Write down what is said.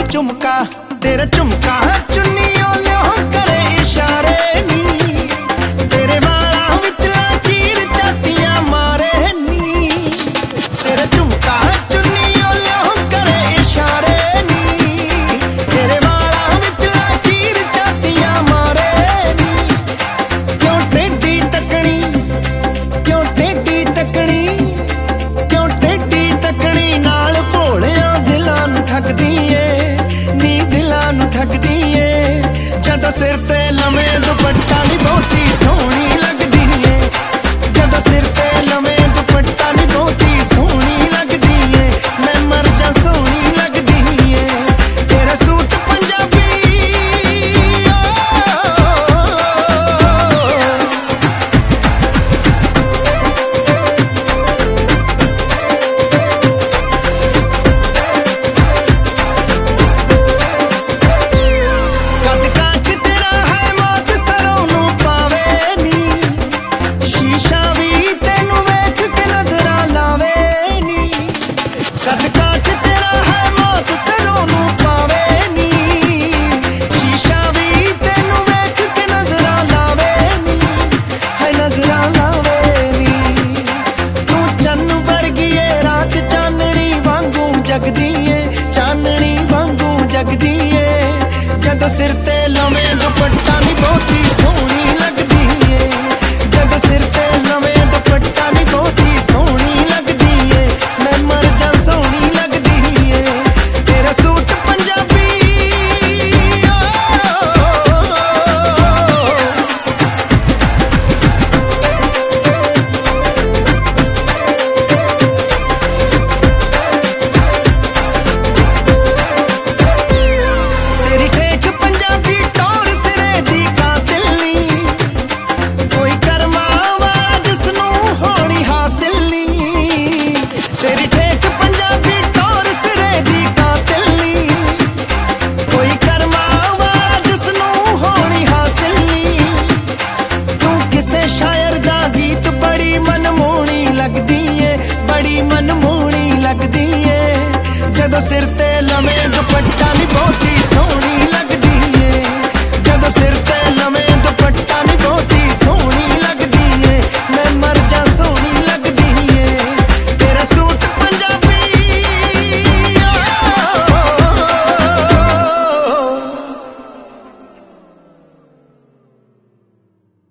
झुमका तेरा झुमका चुन्नियों लियो करे इशारे नी तेरे वाला विचला चीर चातियां मारे नी तेरा झुमका चुन्नियों लियो करे इशारे नी तेरे वाला विचला चीर चातियां मारे नी क्यों टेढ़ी तकनी क्यों टेढ़ी तकनी क्यों टेढ़ी तकनी नाल भोलिया दिलां नूं ठगदी ठगदी ए जद सिर ते लवे दुपट्टा नी बहुती सोहनी लगदी ए जद सिर ते लवे दुपट्टा नी बहुती सोहनी लगदी ए मैं मर जा सोहनी लगदी ए तेरा सूट पंजाबी चाननी वांगू जगदी ए जद सिर ते लवे दुपट्टा नी बहुती सोहनी लगदी ए जद सिर ते लवे दुपट्टा नी बहुती सोहनी लगदी ए मैं मर जा सोहनी लगदी ए तेरा सूट पंजाबी मनमोहनी लगदी ए जद सिर ते लवे दुपट्टा नी बहुती सोहनी लगदी ए जद सिर